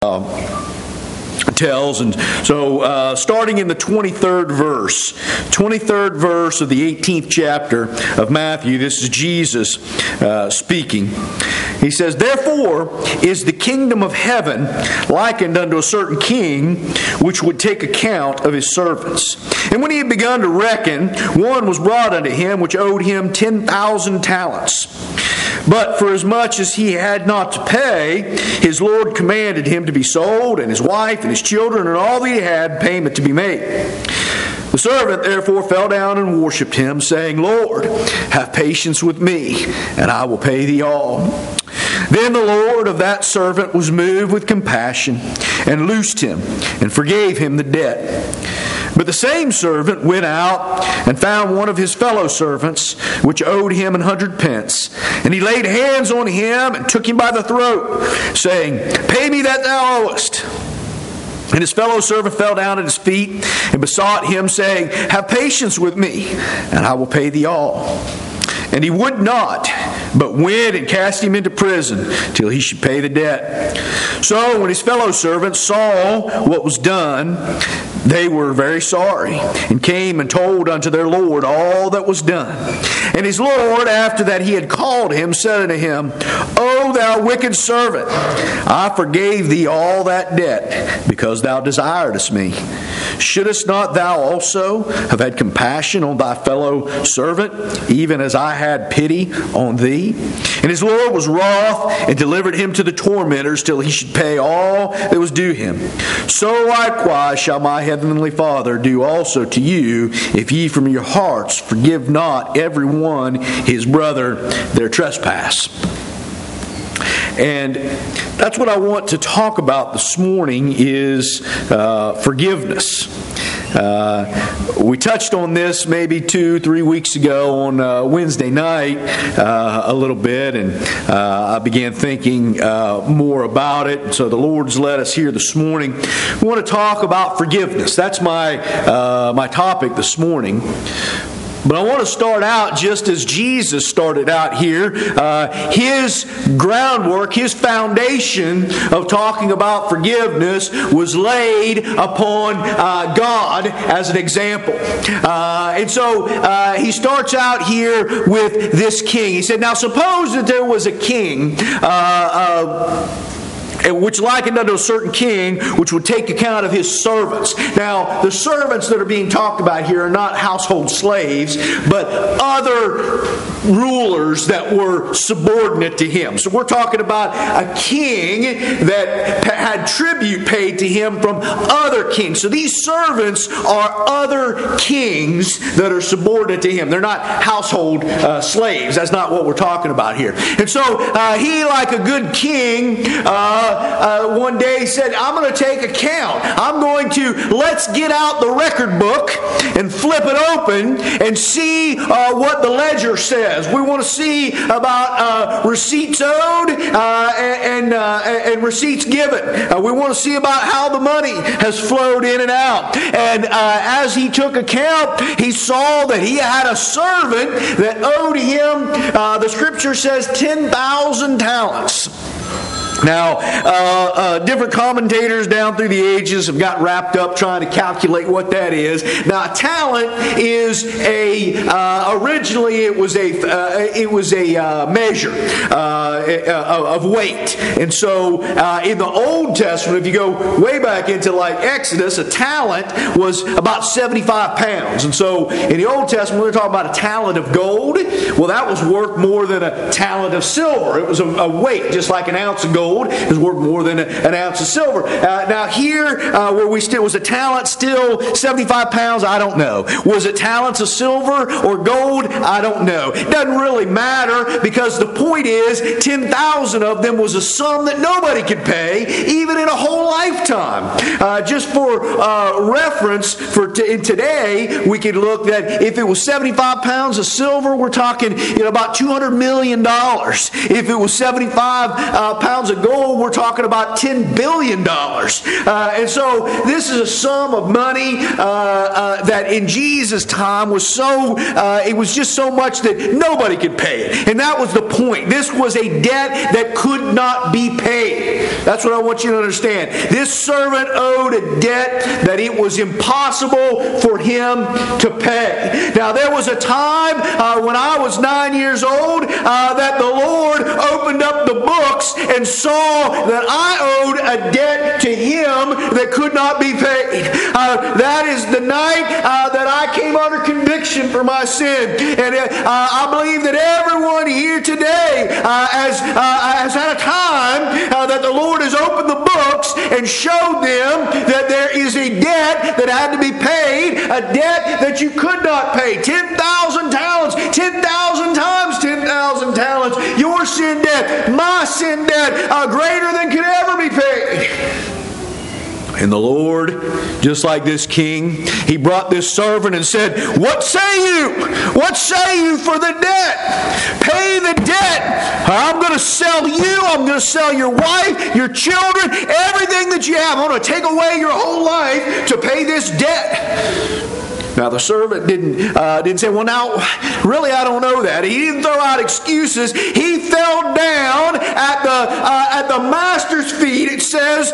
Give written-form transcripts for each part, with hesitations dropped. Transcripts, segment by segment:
tells. And so starting in the 23rd verse of the 18th chapter of Matthew, this is Jesus speaking. He says, "Therefore is the kingdom of heaven likened unto a certain king, which would take account of his servants. And when he had begun to reckon, one was brought unto him, which owed him 10,000 talents. But for as much as he had not to pay, his Lord commanded him to be sold, and his wife, and his children, and all that he had, payment to be made. The servant therefore fell down and worshipped him, saying, Lord, have patience with me, and I will pay thee all. Then the Lord of that servant was moved with compassion, and loosed him, and forgave him the debt. But the same servant went out and found one of his fellow servants, which owed him 100 pence. And he laid hands on him and took him by the throat, saying, Pay me that thou owest. And his fellow servant fell down at his feet and besought him, saying, Have patience with me, and I will pay thee all. And he would not, but went and cast him into prison till he should pay the debt. So when his fellow servants saw what was done, they were very sorry, and came and told unto their Lord all that was done. And his Lord, after that he had called him, said unto him, O thou wicked servant, I forgave thee all that debt, because thou desiredst me. Shouldest not thou also have had compassion on thy fellow servant, even as I had pity on thee? And his Lord was wroth, and delivered him to the tormentors, till he should pay all that was due him. So likewise shall my heavenly Father do also to you, if ye from your hearts forgive not every one his brother their trespass." And that's what I want to talk about this morning is forgiveness. We touched on this maybe 2-3 weeks ago on Wednesday night a little bit, and I began thinking more about it. So the Lord's led us here this morning. We want to talk about forgiveness. That's my my topic this morning. But I want to start out just as Jesus started out here. His groundwork, his foundation of talking about forgiveness was laid upon God as an example. And so he starts out here with this king. He said, now suppose that there was a king which likened unto a certain king, which would take account of his servants. Now, the servants that are being talked about here are not household slaves, but other rulers that were subordinate to him. So we're talking about a king that had tribute paid to him from other kings. So these servants are other kings that are subordinate to him. They're not household slaves. That's not what we're talking about here. And so he, like a good king, one day said, I'm going to take account. Let's get out the record book and flip it open and see what the ledger says. We want to see about receipts owed and receipts given. We want to see about how the money has flowed in and out. And as he took account, he saw that he had a servant that owed him, the scripture says, 10,000 talents. Now, different commentators down through the ages have got wrapped up trying to calculate what that is. Now, a talent is originally it was a measure of weight, and so in the Old Testament, if you go way back into like Exodus, a talent was about 75 pounds, and so in the Old Testament, we're talking about a talent of gold. Well, that was worth more than a talent of silver. It was a weight, just like an ounce of gold is worth more than an ounce of silver. Now here, where we still was a talent still 75 pounds? I don't know. Was it talents of silver or gold? I don't know. It doesn't really matter, because the point is 10,000 of them was a sum that nobody could pay, even in a whole lifetime. time. Just for reference, in today, we could look that if it was 75 pounds of silver, we're talking about $200 million. If it was 75 pounds of gold, we're talking about $10 billion. And so this is a sum of money that in Jesus' time was so, it was just so much that nobody could pay it. And that was the point. This was a debt that could not be paid. That's what I want you to understand. This servant owed a debt that it was impossible for him to pay. Now, there was a time when I was 9 years old that the Lord opened up the books and saw that I owed a debt to Him that could not be paid. That is the night that I came under conviction for my sin. And I believe that everyone here today has had a time that the Lord has opened the books and showed them that there is a debt that had to be paid, a debt that you could not pay. 10,000 talents, 10,000 times 10,000 talents. Your sin debt, my sin debt, greater than could ever be paid. And the Lord, just like this king, He brought this servant and said, "What say you? What say you for the debt? Pay the debt. I'm going to sell you. I'm going to sell your wife, your children, everything that you have. I'm going to take away your whole life to pay this debt." Now the servant didn't say, "Well, now, really, I don't know that." He didn't throw out excuses. He fell down at the master's feet. It says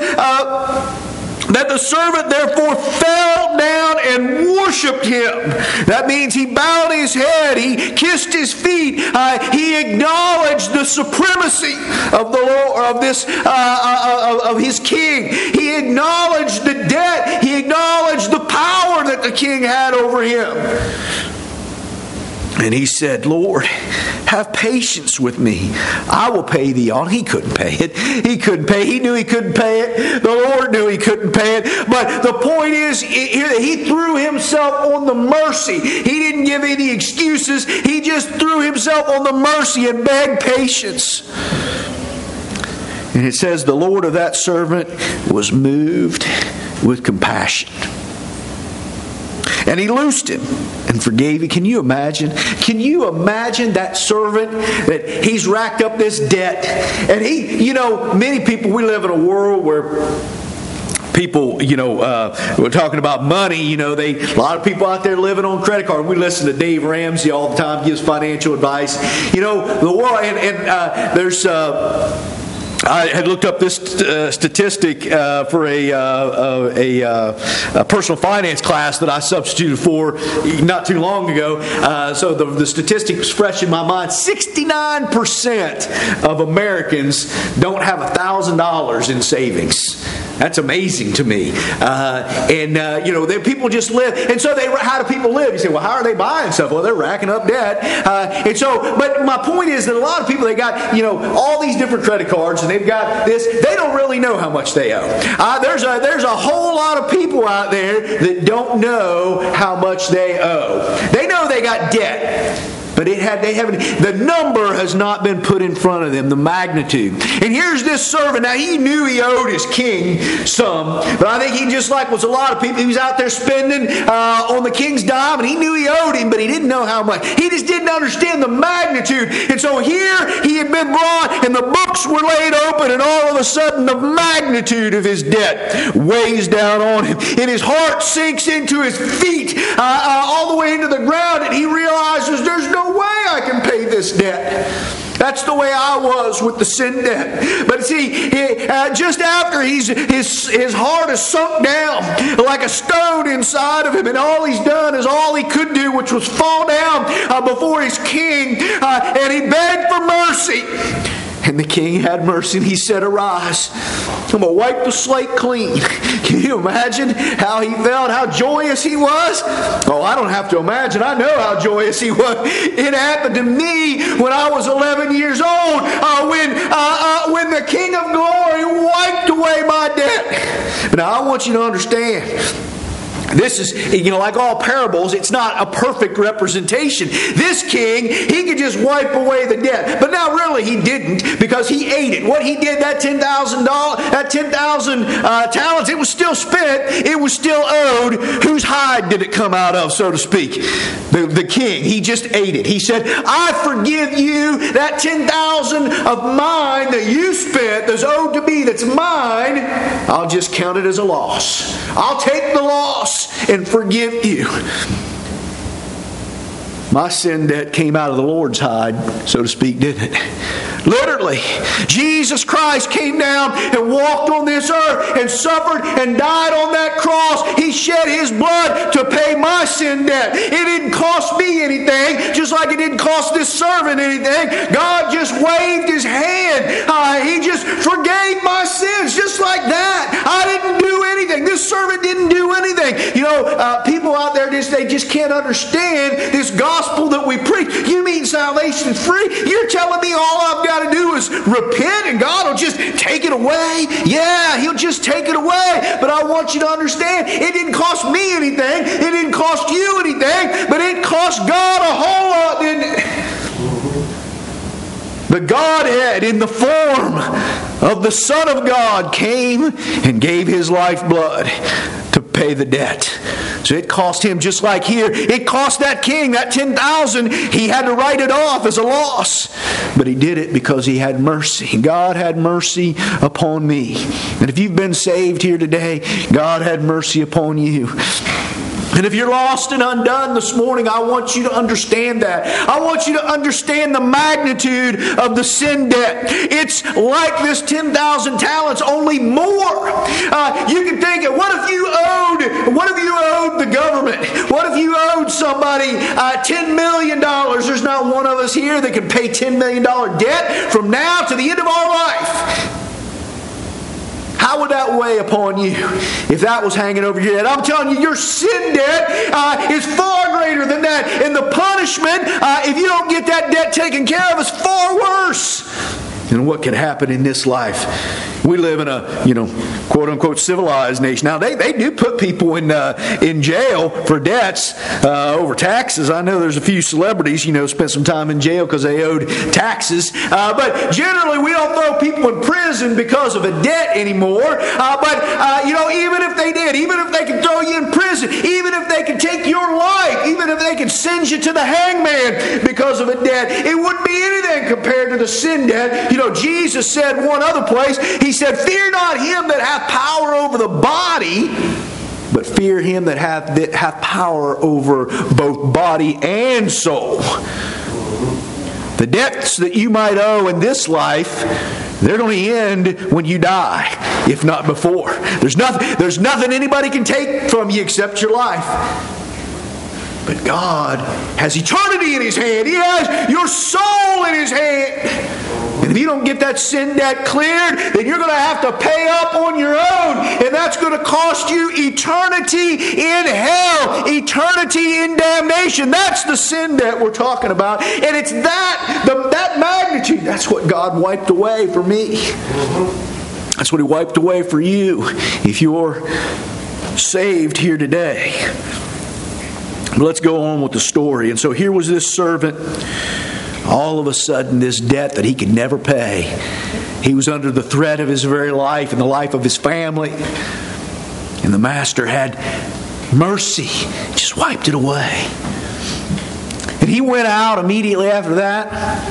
that the servant therefore fell down and worshipped him. That means he bowed his head, he kissed his feet, he acknowledged the supremacy of the Lord, of his king. He acknowledged the debt. He acknowledged the power that the king had over him. And he said, "Lord, have patience with me. I will pay thee all." He couldn't pay it. He couldn't pay. He knew he couldn't pay it. The Lord knew he couldn't pay it. But the point is, he threw himself on the mercy. He didn't give any excuses. He just threw himself on the mercy and begged patience. And it says the Lord of that servant was moved with compassion. And He loosed him and forgave him. Can you imagine? Can you imagine that servant that he's racked up this debt? And many people, we live in a world where people, we're talking about money, a lot of people out there living on credit card. We listen to Dave Ramsey all the time, gives financial advice. The world, and there's... I had looked up this statistic for a personal finance class that I substituted for not too long ago. So the statistic was fresh in my mind. 69% of Americans don't have $1,000 in savings. That's amazing to me. People just live. And so how do people live? You say, well, how are they buying stuff? Well, they're racking up debt. But my point is that a lot of people, they got, all these different credit cards, and they've got this. They don't really know how much they owe. There's a whole lot of people out there that don't know how much they owe. They know they got debt. But the number has not been put in front of them, the magnitude. And here's this servant. Now, he knew he owed his king some, but I think he just like was a lot of people. He was out there spending on the king's dime, and he knew he owed him, but he didn't know how much. He just didn't understand the magnitude. And so here he had been brought, and the books were laid open, and all of a sudden the magnitude of his debt weighs down on him. And his heart sinks into his feet all the way into the ground, and he realizes there's no way I can pay this debt. That's the way I was with the sin debt. But see, just after his heart is sunk down like a stone inside of him, and all he's done is all he could do, which was fall down before his king, and he begged for mercy. And the king had mercy, and he said, "Arise, I'm going to wipe the slate clean." Can you imagine how he felt, how joyous he was? Oh, I don't have to imagine. I know how joyous he was. It happened to me when I was 11 years old, when the King of Glory wiped away my debt. Now, I want you to understand, This is, like all parables, it's not a perfect representation. This king, he could just wipe away the debt. But now really he didn't, because he ate it. What he did, that $10,000, that 10,000 talents, it was still spent. It was still owed. Whose hide did it come out of, so to speak? The king. He just ate it. He said, I forgive you that 10,000 of mine that you spent, that's owed to me, that's mine. I'll just count it as a loss. I'll take the loss and forgive you. My sin debt came out of the Lord's hide, so to speak, didn't it? Literally, Jesus Christ came down and walked on this earth and suffered and died on that cross. He shed His blood to pay my sin debt. It didn't cost me anything, just like it didn't cost this servant anything. God just waved His hand. He just forgave my sins just like that. I didn't do anything. This servant didn't do anything. People out there, they just can't understand this gospel that we preach. You mean salvation's free? You're telling me all I've got to do is repent and God will just take it away? Yeah, He'll just take it away. But I want you to understand, it didn't cost me anything. It didn't cost you anything. But it cost God a whole lot, didn't it? The Godhead in the form of the Son of God came and gave His lifeblood to pay the debt. So it cost Him, just like here, it cost that king, that 10,000, he had to write it off as a loss. But He did it because He had mercy. God had mercy upon me. And if you've been saved here today, God had mercy upon you. And if you're lost and undone this morning, I want you to understand that. I want you to understand the magnitude of the sin debt. It's like this 10,000 talents, only more. You can think, what if you owed the government? What if you owed somebody $10 million? There's not one of us here that can pay $10 million debt from now to the end of our life. How would that weigh upon you if that was hanging over your head? I'm telling you, your sin debt is far greater than that. And the punishment, if you don't get that debt taken care of, is far worse than what could happen in this life. We live in a, quote-unquote civilized nation. Now, they do put people in jail for debts over taxes. I know there's a few celebrities, spent some time in jail because they owed taxes. But generally, we don't throw people in prison because of a debt anymore. Even if they did, even if they could throw you in prison, even if they could take your life, even if they could send you to the hangman because of a debt, it wouldn't be anything compared to the sin debt. Jesus said one other place, He said, fear not him that hath power over the body, but fear Him that hath power over both body and soul. The debts that you might owe in this life, they're going to end when you die, if not before. There's nothing anybody can take from you except your life. But God has eternity in His hand. He has your soul in His hand. And if you don't get that sin debt cleared, then you're going to have to pay up on your own. And that's going to cost you eternity in hell, eternity in damnation. That's the sin debt we're talking about. And it's that magnitude. That's what God wiped away for me. That's what He wiped away for you if you're saved here today. But let's go on with the story. And so here was this servant. All of a sudden, this debt that he could never pay. He was under the threat of his very life and the life of his family. And the master had mercy. Just wiped it away. And he went out immediately after that.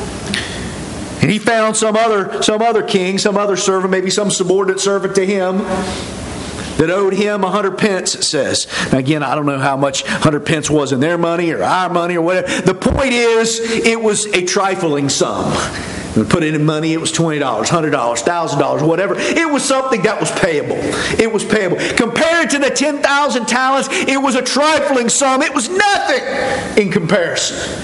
And he found some other king, some other servant, maybe some subordinate servant to him, that owed him 100 pence, it says. Now again, I don't know how much 100 pence was in their money or our money or whatever. The point is, it was a trifling sum. We put it in money, it was $20, $100, $1,000, whatever. It was something that was payable. It was payable. Compared to the 10,000 talents, it was a trifling sum. It was nothing in comparison.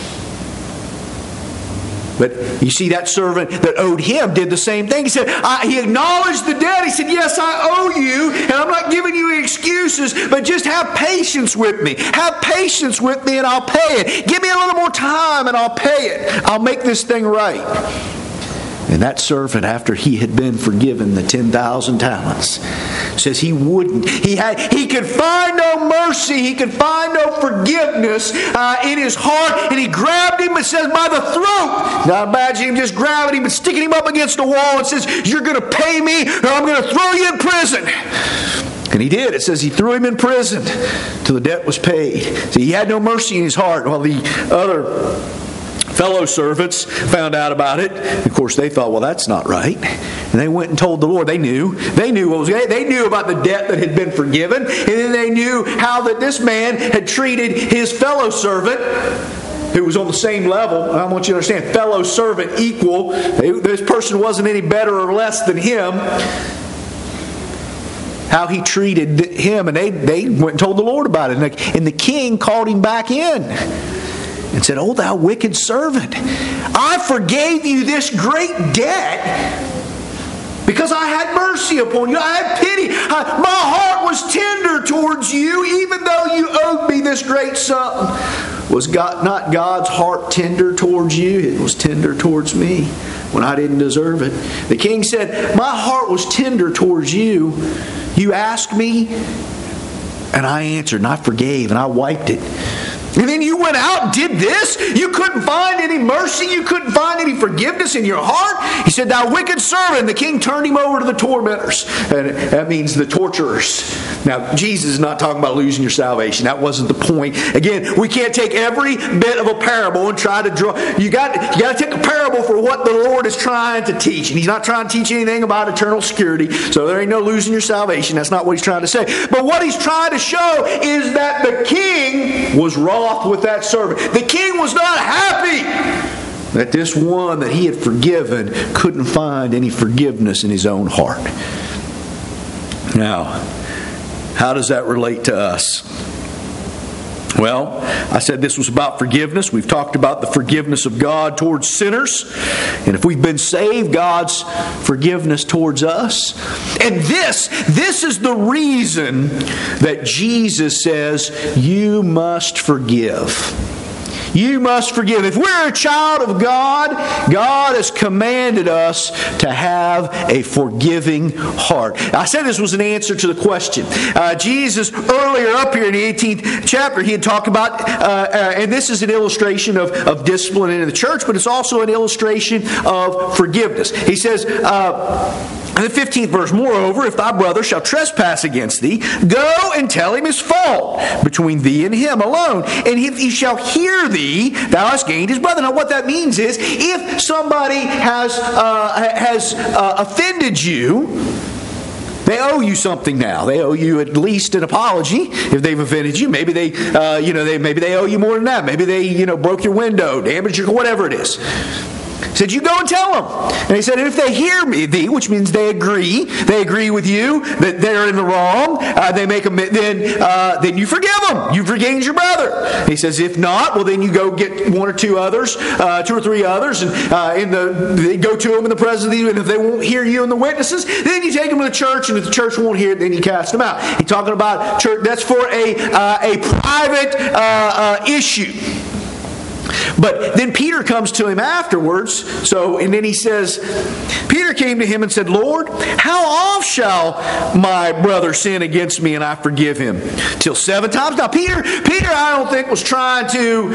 But you see, that servant that owed him did the same thing. He said, he acknowledged the debt. He said, yes, I owe you, and I'm not giving you excuses, but just have patience with me. Have patience with me and I'll pay it. Give me a little more time and I'll pay it. I'll make this thing right. And that servant, after he had been forgiven the 10,000 talents, says he wouldn't. He could find no mercy. He could find no forgiveness in his heart. And he grabbed him and says, by the throat. Now imagine him just grabbing him and sticking him up against the wall and says, you're going to pay me or I'm going to throw you in prison. And he did. It says he threw him in prison till the debt was paid. See, he had no mercy in his heart. While the other fellow servants found out about it. Of course, they thought, well, that's not right. And they went and told the Lord. They knew what was. They knew about the debt that had been forgiven. And then they knew how that this man had treated his fellow servant, who was on the same level. I want you to understand, fellow servant, equal. This person wasn't any better or less than him. How he treated him. And they went and told the Lord about it. And the king called him back in and said, "Oh, thou wicked servant, I forgave you this great debt because I had mercy upon you. I had pity. My heart was tender towards you, even though you owed me this great sum." Was not God's heart tender towards you? It was tender towards me when I didn't deserve it. The king said, my heart was tender towards you. You asked me, and I answered, and I forgave, and I wiped it. And then you went out and did this? You couldn't find any mercy? You couldn't find any forgiveness in your heart? He said, thou wicked servant. The king turned him over to the tormentors. And that means the torturers. Now, Jesus is not talking about losing your salvation. That wasn't the point. Again, we can't take every bit of a parable and try to draw. You got to take a parable for what the Lord is trying to teach. And He's not trying to teach anything about eternal security. So there ain't no losing your salvation. That's not what He's trying to say. But what He's trying to show is that the king was wrong with that servant. The king was not happy that this one that he had forgiven couldn't find any forgiveness in his own heart. Now, how does that relate to us? Well, I said this was about forgiveness. We've talked about the forgiveness of God towards sinners. And if we've been saved, God's forgiveness towards us. And this is the reason that Jesus says, you must forgive. You must forgive. If we're a child of God, God has commanded us to have a forgiving heart. I said this was an answer to the question. Jesus, earlier up here in the 18th chapter, he had talked about, and this is an illustration of discipline in the church, but it's also an illustration of forgiveness. He says, in the 15th verse, moreover, if thy brother shall trespass against thee, go and tell him his fault between thee and him alone. And if he shall hear thee, thou hast gained his brother. Now what that means is, if somebody has offended you, they owe you something now. They owe you at least an apology if they've offended you. Maybe they owe you more than that. Maybe they, broke your window, damaged your, whatever it is. He said, you go and tell them. And he said, if they hear thee, which means they agree with you that they're in the wrong, then you forgive them. You've regained your brother. He says, if not, well, then you go get one or two others, 2 or 3 others, and they go to them in the presence of you. And if they won't hear you and the witnesses, then you take them to the church. And if the church won't hear it, then you cast them out. He's talking about church. That's for a private issue. But then Peter comes to him afterwards. And then he says, Peter came to him and said, Lord, how oft shall my brother sin against me and I forgive him? Till 7 times? Now Peter, I don't think was trying to,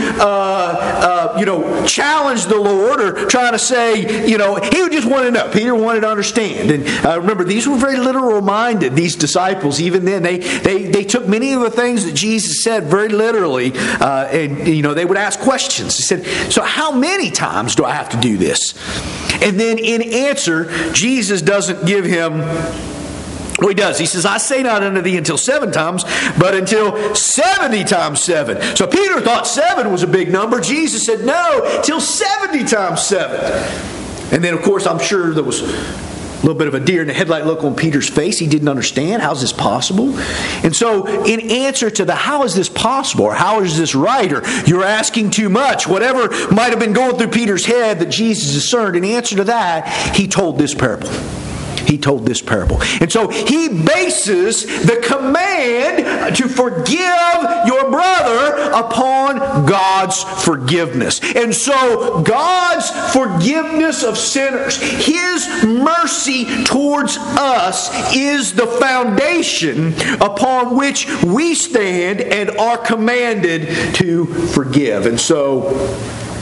challenge the Lord or trying to say, he just wanted to know. Peter wanted to understand. And remember, these were very literal minded, these disciples. Even then, they took many of the things that Jesus said very literally. And they would ask questions. He said, so how many times do I have to do this? And then in answer, Jesus doesn't give him, well, he does. He says, I say not unto thee until 7 times, but until 70 times 7. So Peter thought 7 was a big number. Jesus said, no, till 70 times 7. And then, of course, I'm sure there was a little bit of a deer in the headlight look on Peter's face. He didn't understand. How's this possible? And so in answer to the how is this possible, or how is this right, or you're asking too much, whatever might have been going through Peter's head that Jesus discerned, in answer to that, he told this parable. he told this parable. And so he bases the command to forgive your brother upon God's forgiveness. And so God's forgiveness of sinners, His mercy towards us, is the foundation upon which we stand and are commanded to forgive. And so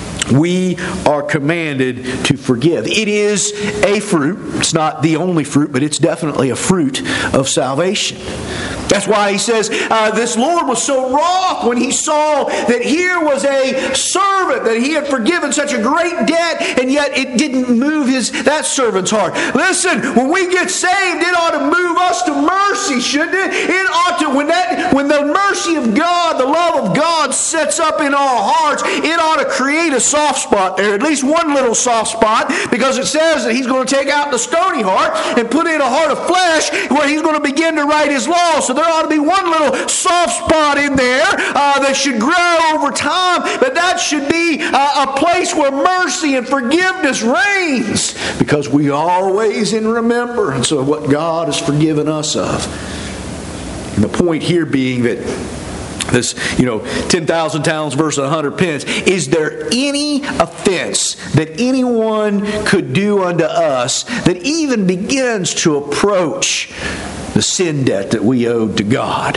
we are commanded to forgive. It is a fruit. It's not the only fruit, but it's definitely a fruit of salvation. That's why he says this Lord was so wroth when he saw that here was a servant that he had forgiven such a great debt, and yet it didn't move that servant's heart. Listen, when we get saved, it ought to move us to mercy, shouldn't it? It ought to, when the mercy of God, the love of God sets up in our hearts, it ought to create a soft spot there, at least one little soft spot, because it says that He's going to take out the stony heart and put in a heart of flesh where He's going to begin to write His law. So there ought to be one little soft spot in there that should grow over time, but that should be a place where mercy and forgiveness reigns, because we always in remembrance of what God has forgiven us of. And the point here being that this, 10,000 talents versus 100 pence. Is there any offense that anyone could do unto us that even begins to approach the sin debt that we owed to God?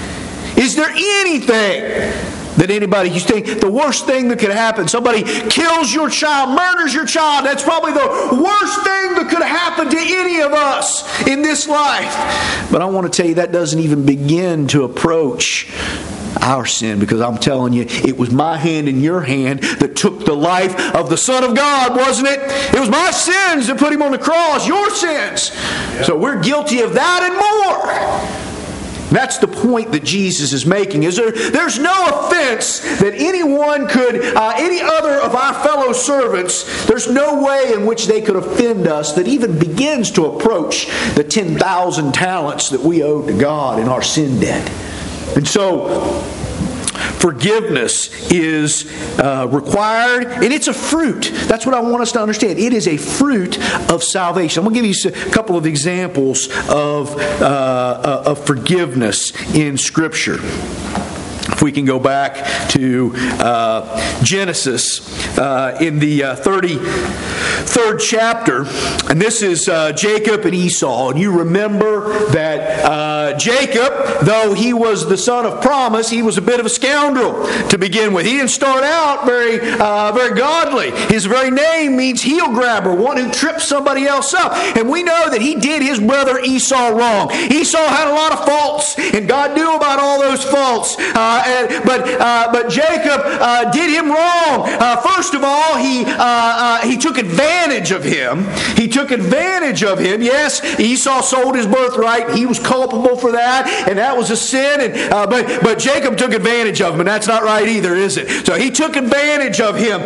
Is there anything that anybody, you think the worst thing that could happen, somebody kills your child, murders your child, that's probably the worst thing that could happen to any of us in this life. But I want to tell you, that doesn't even begin to approach our sin, because I'm telling you, it was my hand and your hand that took the life of the Son of God, wasn't it? It was my sins that put Him on the cross, your sins. Yeah. So we're guilty of that and more. That's the point that Jesus is making. There's no offense that anyone could, any other of our fellow servants, there's no way in which they could offend us that even begins to approach the 10,000 talents that we owe to God in our sin debt. And so, forgiveness is required, and it's a fruit. That's what I want us to understand. It is a fruit of salvation. I'm going to give you a couple of examples of forgiveness in Scripture. If we can go back to Genesis in the 33rd chapter, and this is Jacob and Esau. And you remember that Jacob, though he was the son of promise, he was a bit of a scoundrel to begin with. He didn't start out very godly. His very name means heel grabber, one who trips somebody else up. And we know that he did his brother Esau wrong. Esau had a lot of faults, and God knew about all those faults. But Jacob did him wrong. First of all, he took advantage of him. He took advantage of him. Yes, Esau sold his birthright. He was culpable for that, and that was a sin. But Jacob took advantage of him, and that's not right either, is it? So he took advantage of him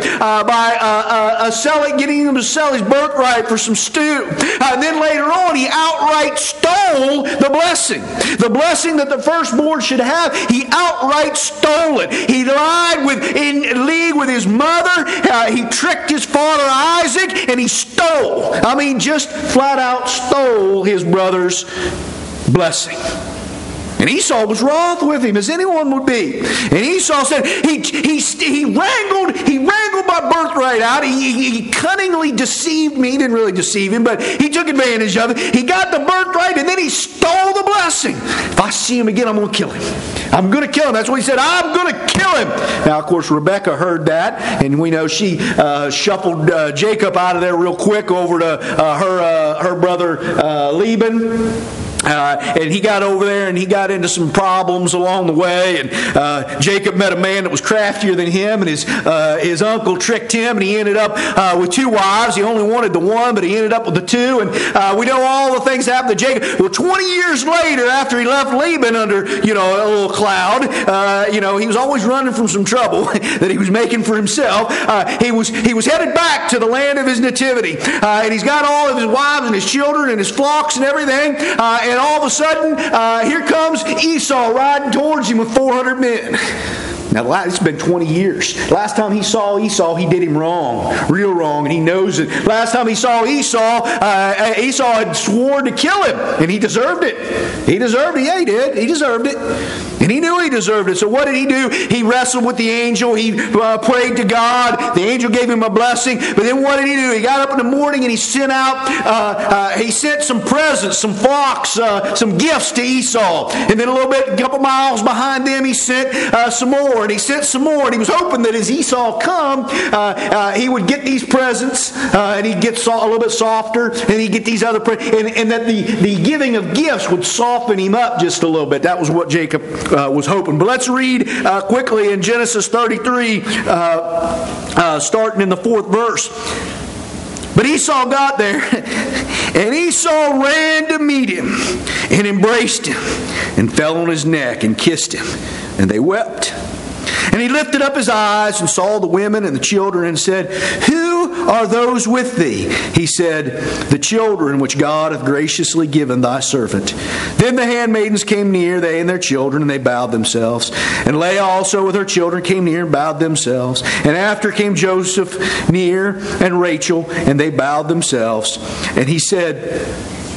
by getting him to sell his birthright for some stew. And then later on, he outright stole the blessing. The blessing that the firstborn should have, he outright stole it. He lied in league with his mother. He tricked his father Isaac, and he stole. I mean, just flat out stole his brother's blessing. And Esau was wroth with him, as anyone would be. And Esau said, he wrangled my birthright out. He cunningly deceived me. He didn't really deceive him, but he took advantage of it. He got the birthright, and then he stole the blessing. If I see him again, I'm going to kill him. I'm going to kill him. That's what he said. I'm going to kill him. Now, of course, Rebekah heard that, and we know she shuffled Jacob out of there real quick over to her brother Laban. And he got over there and he got into some problems along the way. And Jacob met a man that was craftier than him, and his uncle tricked him, and he ended up with two wives. He only wanted the one, but he ended up with the two. And we know all the things that happened to Jacob. Well, 20 years later, after he left Laban under a little cloud, he was always running from some trouble that he was making for himself. He was headed back to the land of his nativity, and he's got all of his wives and his children and his flocks and everything. And all of a sudden, here comes Esau riding towards him with 400 men. Now, it's been 20 years. Last time he saw Esau, he did him wrong, real wrong, and he knows it. Last time he saw Esau, Esau had sworn to kill him, and he deserved it. He deserved it. Yeah, he did. He deserved it. And he knew he deserved it. So what did he do? He wrestled with the angel. He prayed to God. The angel gave him a blessing. But then what did he do? He got up in the morning and he sent out, he sent some presents, some flocks, some gifts to Esau. And then a couple miles behind them, he sent some more. And he sent some more. And he was hoping that as Esau come, he would get these presents and he'd get a little bit softer. And he'd get these other presents. And that the giving of gifts would soften him up just a little bit. That was what Jacob was hoping. But let's read quickly in Genesis 33, starting in the 4th verse. But Esau got there, and Esau ran to meet him, and embraced him, and fell on his neck, and kissed him, and they wept. And he lifted up his eyes and saw the women and the children and said, Who are those with thee? He said, The children which God hath graciously given thy servant. Then the handmaidens came near, they and their children, and they bowed themselves. And Leah also with her children came near and bowed themselves. And after came Joseph near and Rachel, and they bowed themselves. And he said,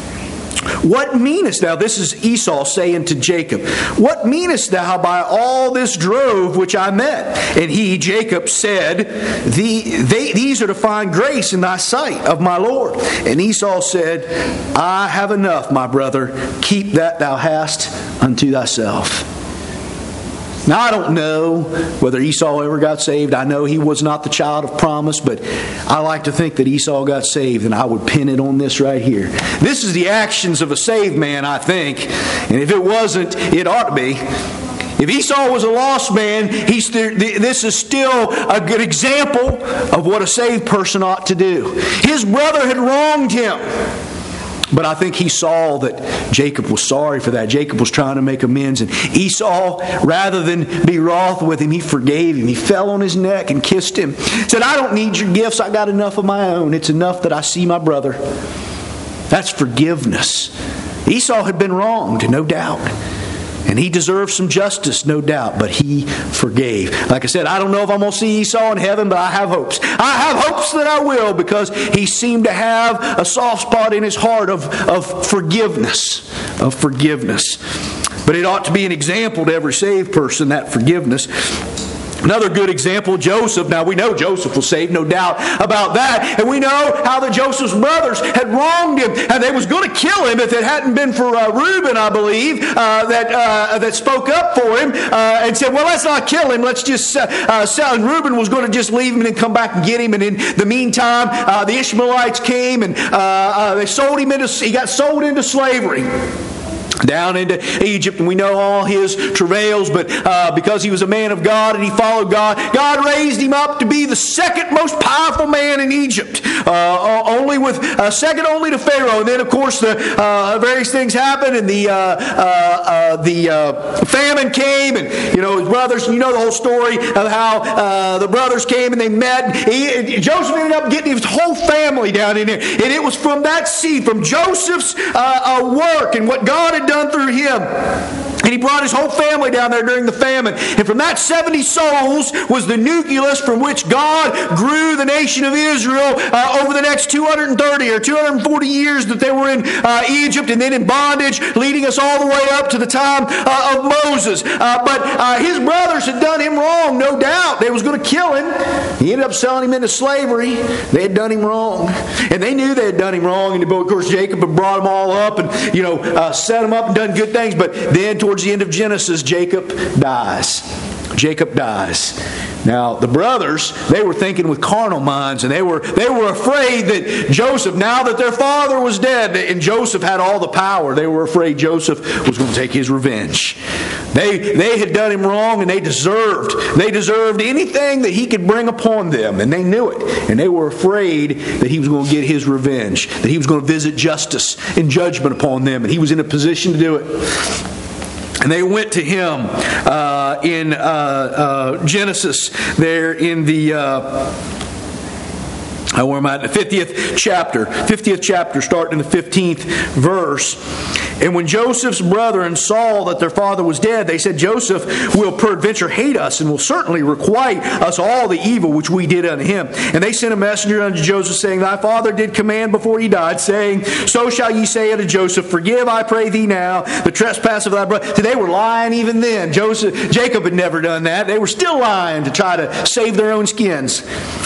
What meanest thou? This is Esau saying to Jacob, What meanest thou by all this drove which I met? And he, Jacob, said, These are to find grace in thy sight of my Lord. And Esau said, I have enough, my brother. Keep that thou hast unto thyself. Now, I don't know whether Esau ever got saved. I know he was not the child of promise, but I like to think that Esau got saved, and I would pin it on this right here. This is the actions of a saved man, I think, and if it wasn't, it ought to be. If Esau was a lost man, this is still a good example of what a saved person ought to do. His brother had wronged him. But I think he saw that Jacob was sorry for that. Jacob was trying to make amends. And Esau, rather than be wroth with him, he forgave him. He fell on his neck and kissed him. Said, I don't need your gifts. I got enough of my own. It's enough that I see my brother. That's forgiveness. Esau had been wronged, no doubt. And he deserved some justice, no doubt, but he forgave. Like I said, I don't know if I'm going to see Esau in heaven, but I have hopes. I have hopes that I will, because he seemed to have a soft spot in his heart of forgiveness. Of forgiveness. But it ought to be an example to every saved person, that forgiveness. Another good example, Joseph. Now we know Joseph was saved, no doubt about that. And we know how that Joseph's brothers had wronged him, and they was going to kill him if it hadn't been for Reuben, I believe, that spoke up for him and said, well, let's not kill him. Let's just sell. And Reuben was going to just leave him and then come back and get him. And in the meantime, the Ishmaelites came and they sold him he got sold into slavery down into Egypt, and we know all his travails, but because he was a man of God and he followed God, God raised him up to be the second most powerful man in Egypt, second only to Pharaoh. And then, of course, the various things happened, and the famine came, and his brothers. You know the whole story of how the brothers came and they met. Joseph ended up getting his whole family down in there, and it was from that seed, from Joseph's work and what God had done through him. And he brought his whole family down there during the famine. And from that 70 souls was the nucleus from which God grew the nation of Israel over the next 230 or 240 years that they were in Egypt, and then in bondage, leading us all the way up to the time of Moses. But his brothers had done him wrong, no doubt. They was going to kill him. He ended up selling him into slavery. They had done him wrong. And they knew they had done him wrong. And of course, Jacob had brought them all up and set them up and done good things. But then towards the end of Genesis, Jacob dies. Jacob dies. Now, the brothers, they were thinking with carnal minds, and they were afraid that Joseph, now that their father was dead, and Joseph had all the power, they were afraid Joseph was going to take his revenge. They had done him wrong, and they deserved anything that he could bring upon them, and they knew it. And they were afraid that he was going to get his revenge, that he was going to visit justice and judgment upon them, and he was in a position to do it. And they went to him in Genesis, there in the... where am I? The 50th chapter, starting in the 15th verse. And when Joseph's brethren saw that their father was dead, they said, Joseph will peradventure hate us, and will certainly requite us all the evil which we did unto him. And they sent a messenger unto Joseph, saying, Thy father did command before he died, saying, So shall ye say unto Joseph, Forgive, I pray thee now, the trespass of thy brother. They were lying even then. Jacob had never done that. They were still lying to try to save their own skins.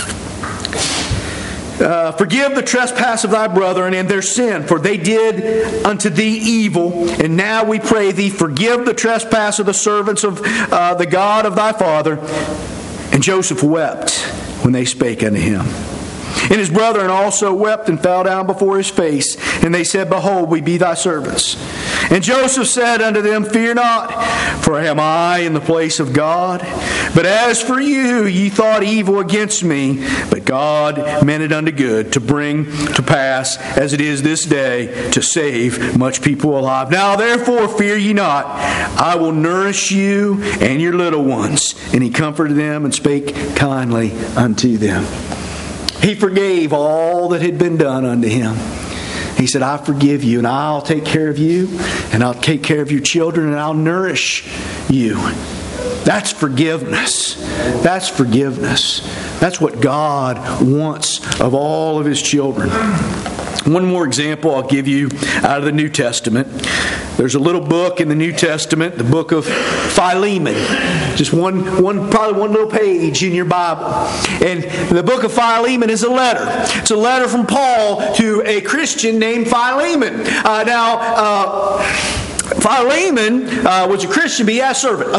Forgive the trespass of thy brethren and their sin, for they did unto thee evil. And now we pray thee, forgive the trespass of the servants of the God of thy father. And Joseph wept when they spake unto him. And his brethren also wept and fell down before his face. And they said, Behold, we be thy servants. And Joseph said unto them, Fear not, for am I in the place of God? But as for you, ye thought evil against me, but God meant it unto good, to bring to pass, as it is this day, to save much people alive. Now therefore fear ye not, I will nourish you and your little ones. And he comforted them and spake kindly unto them. He forgave all that had been done unto him. He said, I forgive you, and I'll take care of you, and I'll take care of your children, and I'll nourish you. That's forgiveness. That's forgiveness. That's what God wants of all of His children. One more example I'll give you out of the New Testament. There's a little book in the New Testament, the book of Philemon. Just probably one little page in your Bible. And the book of Philemon is a letter. It's a letter from Paul to a Christian named Philemon. Philemon was a Christian, but he had a servant, a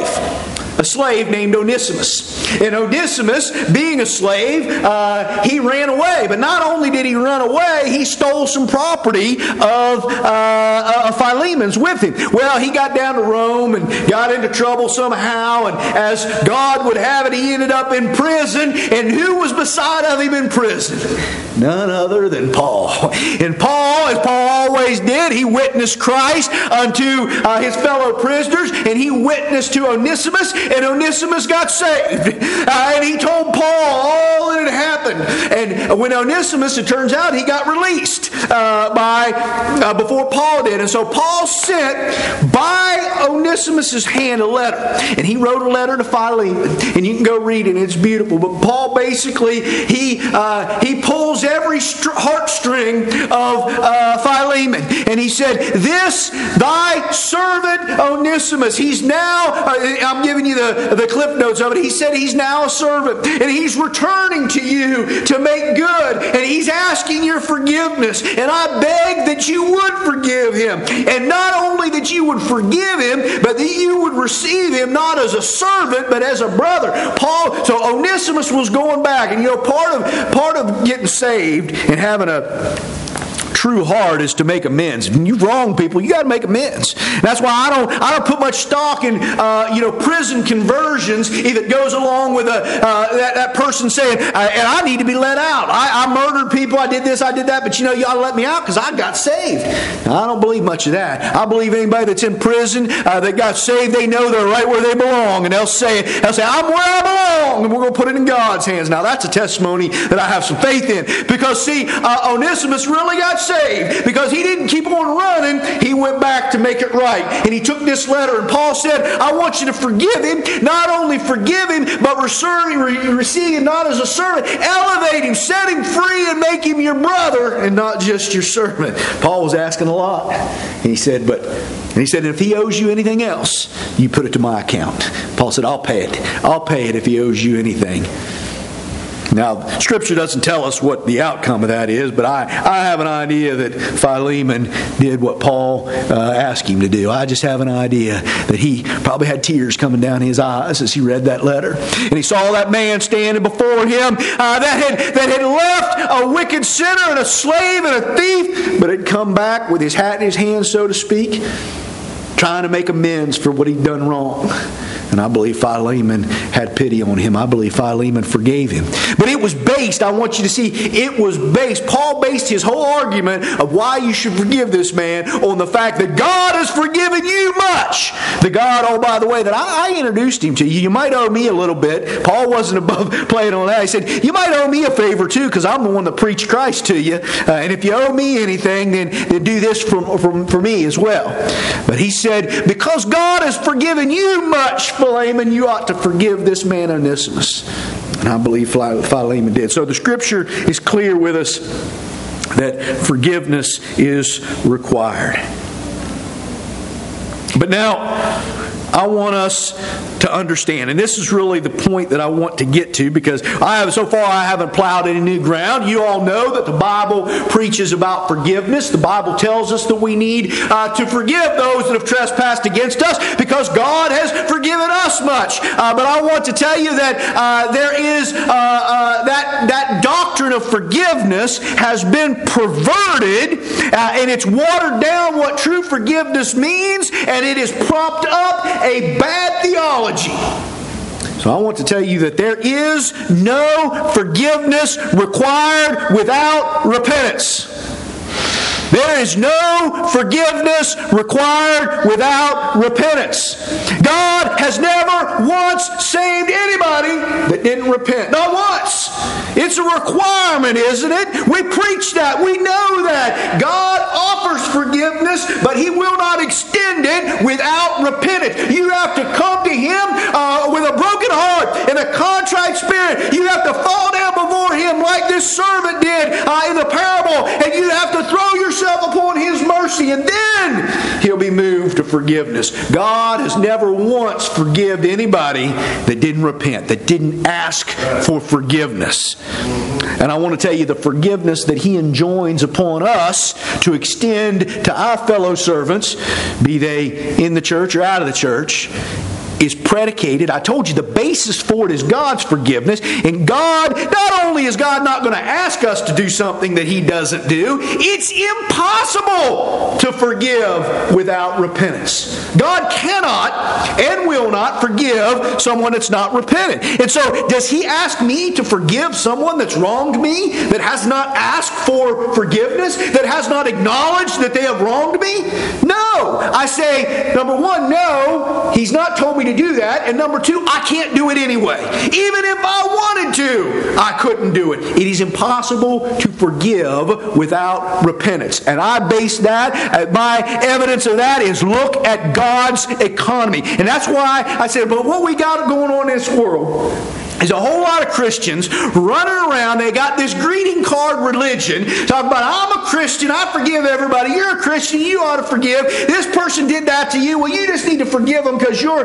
slave named Onesimus. And Onesimus, being a slave, he ran away. But not only did he run away, he stole some property of Philemon's with him. Well, he got down to Rome and got into trouble somehow. And as God would have it, he ended up in prison. And who was beside of him in prison? None other than Paul. And Paul, as Paul always did, he witnessed Christ unto his fellow prisoners. And he witnessed to Onesimus. And Onesimus got saved. And he told Paul all that had happened. And when Onesimus, it turns out, he got released before Paul did. And so Paul sent by Onesimus' hand a letter. And he wrote a letter to Philemon. And you can go read it. It's beautiful. But Paul basically, he pulls every heartstring of Philemon. And he said, This thy servant Onesimus, he's now, I'm giving you the clip notes of it. He said he's now a servant. And he's returning to you to make good. And he's asking your forgiveness. And I beg that you would forgive him. And not only that you would forgive him, but that you would receive him not as a servant, but as a brother. So Onesimus was going back. And part of getting saved and having a true heart is to make amends. When you wrong people, you got to make amends. That's why I don't put much stock in prison conversions if it goes along with that person saying, and I need to be let out. I murdered people. I did this. I did that. But you ought to let me out because I got saved. Now, I don't believe much of that. I believe anybody that's in prison that got saved, they know they're right where they belong, and they'll say, I'm where I belong, and we're going to put it in God's hands. Now that's a testimony that I have some faith in, because see, Onesimus really got saved because he didn't keep on running. He went back to make it right. And he took this letter, and Paul said, I want you to forgive him. Not only forgive him, but receive him not as a servant. Elevate him, set him free, and make him your brother and not just your servant. Paul was asking a lot. He said, if he owes you anything else, you put it to my account. Paul said, I'll pay it. I'll pay it if he owes you anything. Now, Scripture doesn't tell us what the outcome of that is, but I have an idea that Philemon did what Paul asked him to do. I just have an idea that he probably had tears coming down his eyes as he read that letter. And he saw that man standing before him that had left a wicked sinner and a slave and a thief, but had come back with his hat in his hand, so to speak, trying to make amends for what he'd done wrong. And I believe Philemon had pity on him. I believe Philemon forgave him. But it was based, I want you to see, Paul based his whole argument of why you should forgive this man on the fact that God has forgiven you much. The God, oh, by the way, that I introduced him to you. You might owe me a little bit. Paul wasn't above playing on that. He said, you might owe me a favor too, because I'm the one that preached Christ to you. And if you owe me anything, then do this for me as well. But he said, because God has forgiven you much, Philemon, you ought to forgive this man Onesimus. And I believe Philemon did. So the Scripture is clear with us that forgiveness is required. But now, I want us to understand, and this is really the point that I want to get to, because so far I haven't plowed any new ground. You all know that the Bible preaches about forgiveness. The Bible tells us that we need to forgive those that have trespassed against us, because God has forgiven us much. But I want to tell you that there is that doctrine of forgiveness has been perverted, and it's watered down what true forgiveness means, and it has propped up a bad theology. So I want to tell you that there is no forgiveness required without repentance. There is no forgiveness required without repentance. God has never once saved anybody that didn't repent. Not once. It's a requirement, isn't it? We preach that. We know that. God offers forgiveness, but He will not extend it without repentance. You have to come to Him with a broken heart and a contrite spirit. You have to fall down before Him like this servant did in the parable, and you have to throw yourself upon His mercy, and then He'll be moved to forgiveness. God has never once forgiven anybody that didn't repent, that didn't ask for forgiveness. And I want to tell you, the forgiveness that He enjoins upon us to extend to our fellow servants, be they in the church or out of the church, is predicated. I told you the basis for it is God's forgiveness. And God, not only is God not going to ask us to do something that He doesn't do, it's impossible to forgive without repentance. God cannot and will not forgive someone that's not repentant. And so, does He ask me to forgive someone that's wronged me, that has not asked for forgiveness, that has not acknowledged that they have wronged me? No. I say, number one, no, He's not told me to do that, and number two, I can't do it anyway. Even if I wanted to, I couldn't do it. It is impossible to forgive without repentance. And I base that, my evidence of that is look at God's economy. And that's why I said, but what we got going on in this world is a whole lot of Christians running around. They got this greeting card religion, talking about, I'm a Christian, I forgive everybody. You're a Christian, you ought to forgive. This person did that to you. Well, you just need to forgive them because you're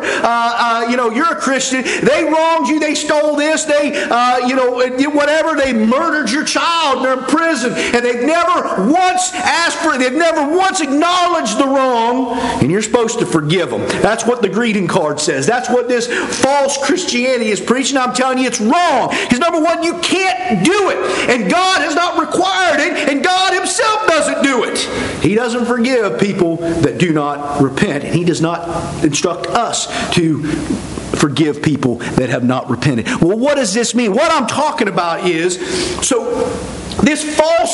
a Christian. They wronged you. They stole this. They, whatever. They murdered your child. They're in prison, and they've never once asked for it. They've never once acknowledged the wrong, and you're supposed to forgive them. That's what the greeting card says. That's what this false Christianity is preaching. I'm telling you, it's wrong. Because number one, you can't do it. And God has not required it. And God Himself doesn't do it. He doesn't forgive people that do not repent. And He does not instruct us to forgive people that have not repented. Well, what does this mean? What I'm talking about is, this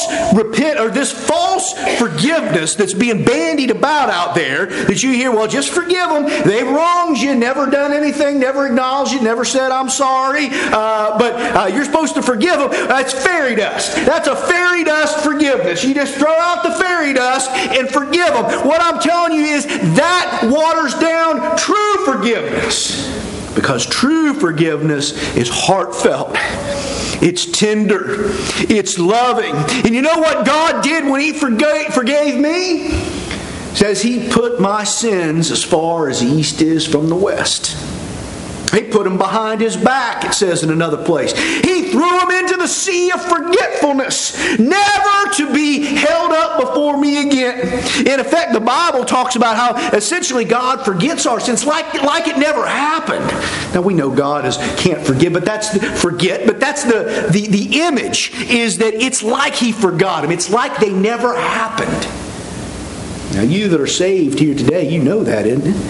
false forgiveness that's being bandied about out there, that you hear, well, just forgive them. They've wronged you, never done anything, never acknowledged you, never said, I'm sorry, but you're supposed to forgive them. That's fairy dust. That's a fairy dust forgiveness. You just throw out the fairy dust and forgive them. What I'm telling you is that waters down true forgiveness. Because true forgiveness is heartfelt. It's tender. It's loving. And you know what God did when He forgave me? It says He put my sins as far as the east is from the west. He put them behind His back, it says in another place. He threw them into the sea of forgetfulness, never to be held up before me again. In effect, the Bible talks about how essentially God forgets our sins like it never happened. Now we know God can't forget, but that's the image, is that it's like He forgot them. It's like they never happened. Now you that are saved here today, you know that, isn't it?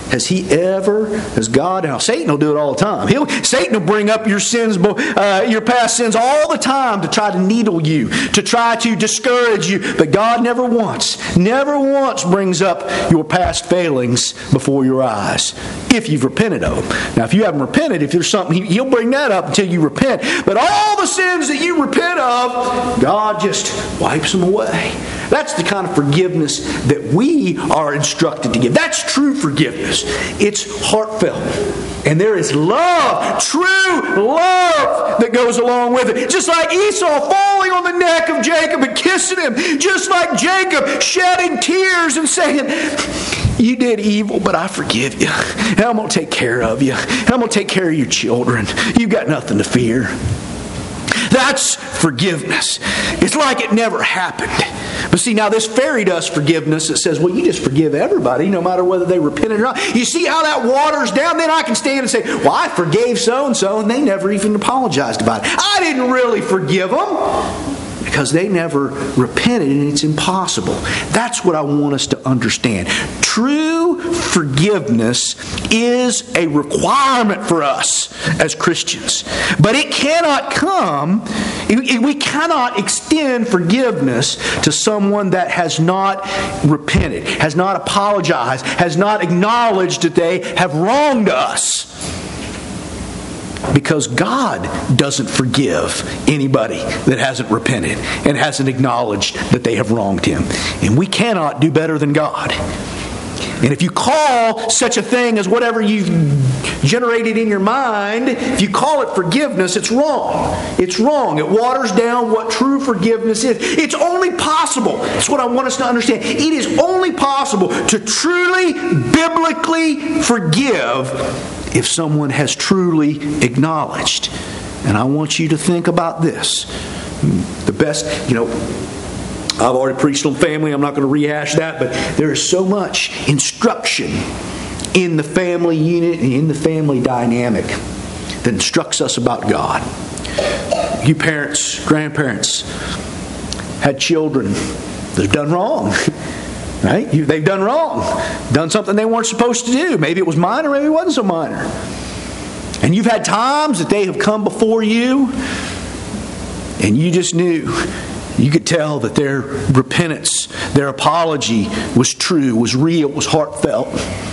Has God, now Satan will do it all the time. Satan will bring up your sins, your past sins all the time to try to needle you, to try to discourage you. But God never once brings up your past failings before your eyes, if you've repented of them. Now, if you haven't repented, if there's something, He'll bring that up until you repent. But all the sins that you repent of, God just wipes them away. That's the kind of forgiveness that we are instructed to give. That's true forgiveness. It's heartfelt. And there is love, true love, that goes along with it. Just like Esau falling on the neck of Jacob and kissing him. Just like Jacob shedding tears and saying, "You did evil, but I forgive you. And I'm going to take care of you. And I'm going to take care of your children. You've got nothing to fear." That's forgiveness. It's like it never happened. But see, now this fairy dust forgiveness that says, well, you just forgive everybody, no matter whether they repented or not. You see how that waters down? Then I can stand and say, well, I forgave so-and-so, and they never even apologized about it. I didn't really forgive them, because they never repented, and it's impossible. That's what I want us to understand. True forgiveness is a requirement for us as Christians. But it cannot come, we cannot extend forgiveness to someone that has not repented, has not apologized, has not acknowledged that they have wronged us. Because God doesn't forgive anybody that hasn't repented and hasn't acknowledged that they have wronged Him. And we cannot do better than God. And if you call such a thing as whatever you've generated in your mind, if you call it forgiveness, it's wrong. It's wrong. It waters down what true forgiveness is. It's only possible. That's what I want us to understand. It is only possible to truly, biblically forgive if someone has truly acknowledged. And I want you to think about this. The best, I've already preached on family. I'm not going to rehash that, but there is so much instruction in the family unit and in the family dynamic that instructs us about God. You parents, grandparents, had children that have done wrong. Right? They've done wrong. Done something they weren't supposed to do. Maybe it was minor, maybe it wasn't so minor. And you've had times that they have come before you, and you just knew. You could tell that their repentance, their apology was true, was real, was heartfelt.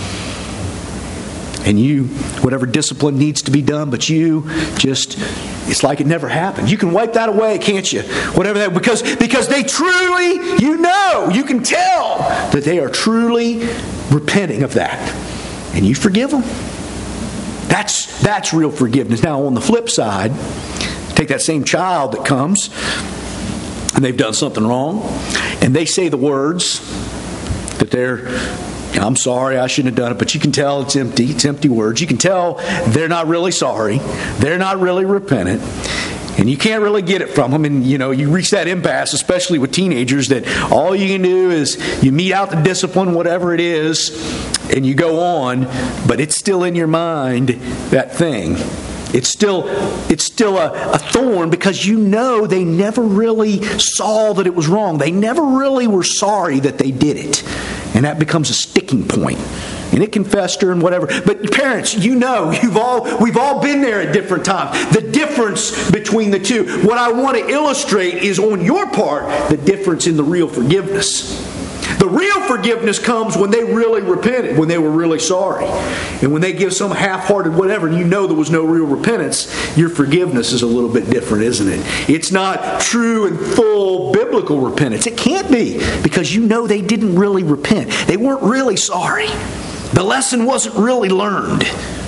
And you, whatever discipline needs to be done, but you just, it's like it never happened. You can wipe that away, can't you? Whatever that, because they truly, you can tell that they are truly repenting of that. And you forgive them. That's real forgiveness. Now, on the flip side, take that same child that comes, and they've done something wrong, and they say the words that they're, I'm sorry, I shouldn't have done it, but you can tell it's empty. It's empty words. You can tell they're not really sorry. They're not really repentant. And you can't really get it from them. And, you reach that impasse, especially with teenagers, that all you can do is you mete out the discipline, whatever it is, and you go on, but it's still in your mind, that thing. It's still a thorn, because they never really saw that it was wrong. They never really were sorry that they did it. And that becomes a sticking point. And it can fester and whatever. But parents, we've all been there at different times. The difference between the two. What I want to illustrate is, on your part, the difference in the real forgiveness. The real forgiveness comes when they really repented, when they were really sorry. And when they give some half-hearted whatever, and there was no real repentance, your forgiveness is a little bit different, isn't it? It's not true and full biblical repentance. It can't be, because they didn't really repent. They weren't really sorry. The lesson wasn't really learned.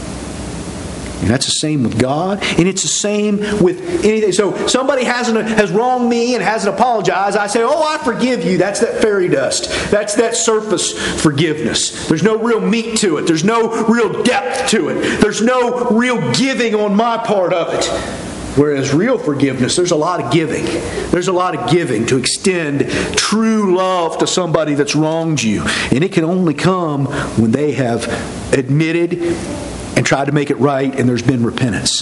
And that's the same with God, and it's the same with anything. So somebody has wronged me and hasn't apologized. I say, I forgive you. That's that fairy dust. That's that surface forgiveness. There's no real meat to it. There's no real depth to it. There's no real giving on my part of it. Whereas real forgiveness, there's a lot of giving. There's a lot of giving to extend true love to somebody that's wronged you. And it can only come when they have admitted and tried to make it right, and there's been repentance.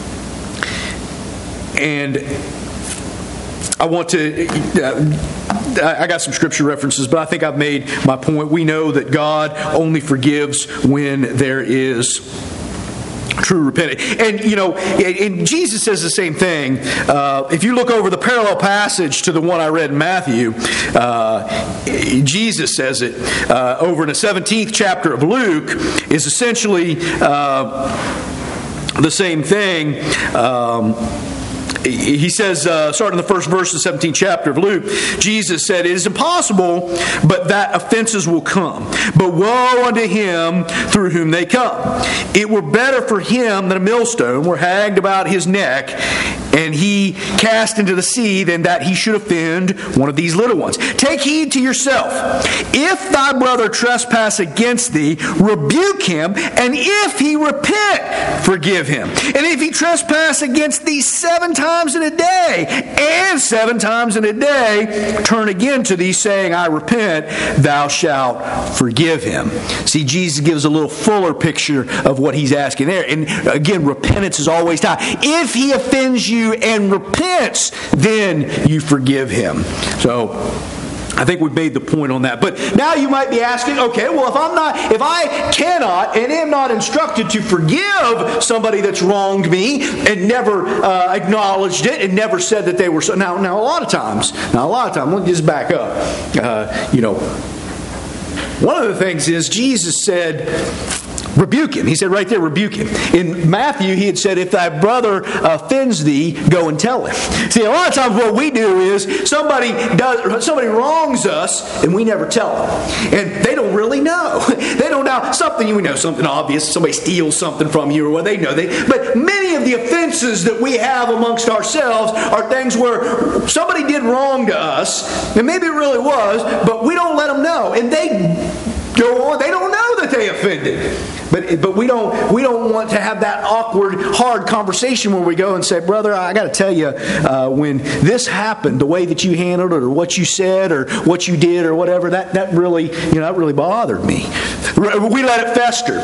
And I want to I got some scripture references, but I think I've made my point. We know that God only forgives when there is true repentance. And, and Jesus says the same thing. If you look over the parallel passage to the one I read in Matthew, Jesus says it over in the 17th chapter of Luke, is essentially the same thing. He says, starting in the first verse of the 17th chapter of Luke, Jesus said, "It is impossible, but that offenses will come. But woe unto him through whom they come. It were better for him that a millstone were hanged about his neck, and he cast into the sea, than that he should offend one of these little ones. Take heed to yourself. If thy brother trespass against thee, rebuke him, and if he repent, forgive him. And if he trespass against thee 7 times in a day, and 7 times in a day turn again to thee, saying, I repent, thou shalt forgive him." See, Jesus gives a little fuller picture of what he's asking there. And again, repentance is always tied. If he offends you and repents, then you forgive him. So I think we've made the point on that. But now you might be asking, okay, well, if I cannot and am not instructed to forgive somebody that's wronged me and never acknowledged it and never said that they were so. Now a lot of times, let me just back up. One of the things is Jesus said, rebuke him. He said right there, rebuke him. In Matthew, he had said, if thy brother offends thee, go and tell him. See, a lot of times what we do is somebody wrongs us and we never tell them. And they don't really know. They don't know something, something obvious. Somebody steals something from you or what they know. But many of the offenses that we have amongst ourselves are things where somebody did wrong to us, and maybe it really was, but we don't let them know. And they go on. They don't know that they offended. But we don't want to have that awkward, hard conversation where we go and say, brother, I got to tell you, when this happened, the way that you handled it, or what you said, or what you did, or whatever, that really bothered me. We let it fester.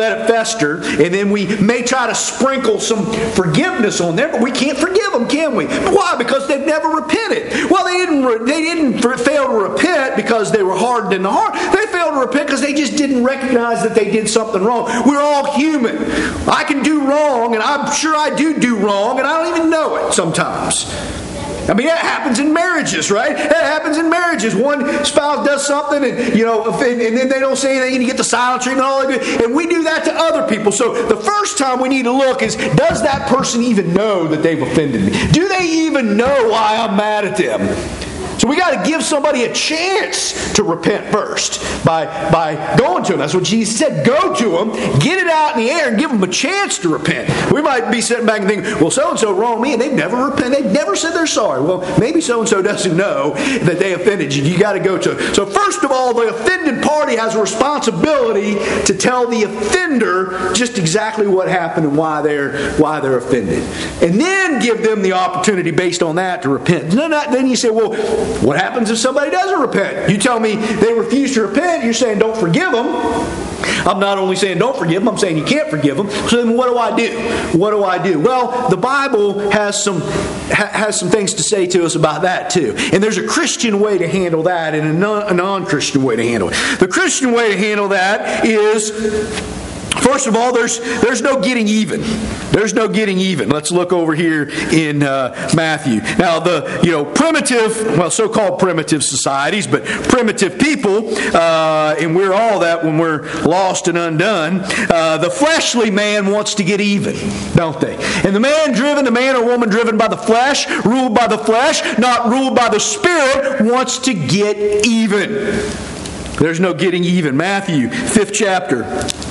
And then we may try to sprinkle some forgiveness on there, but we can't forgive them, can we? Why? Because they've never repented. Well, they didn't fail to repent because they were hardened in the heart. They failed to repent because they just didn't recognize that they did something wrong. We're all human. I can do wrong, and I'm sure I do wrong, and I don't even know it sometimes. I mean, that happens in marriages, right? That happens in marriages. One spouse does something, and then they don't say anything, and you get the silent treatment, all that good. And we do that to other people. So the first time we need to look is, does that person even know that they've offended me? Do they even know why I'm mad at them? So we got to give somebody a chance to repent first by going to them. That's what Jesus said. Go to them, get it out in the air, and give them a chance to repent. We might be sitting back and thinking, well, so-and-so wronged me, and they've never repented. They've never said they're sorry. Well, maybe so-and-so doesn't know that they offended you. You got to go to them. So first of all, the offended party has a responsibility to tell the offender just exactly what happened and why they're offended. And then give them the opportunity based on that to repent. Then you say, well, what happens if somebody doesn't repent? You tell me they refuse to repent, you're saying don't forgive them. I'm not only saying don't forgive them, I'm saying you can't forgive them. So then what do I do? What do I do? Well, the Bible has some things to say to us about that too. And there's a Christian way to handle that and a non-Christian way to handle it. The Christian way to handle that is, first of all, there's no getting even. There's no getting even. Let's look over here in Matthew. Now, the primitive, well, so-called primitive societies, but primitive people, and we're all that when we're lost and undone. The fleshly man wants to get even, don't they? And the man or woman driven by the flesh, ruled by the flesh, not ruled by the Spirit, wants to get even. There's no getting even. Matthew, 5th chapter.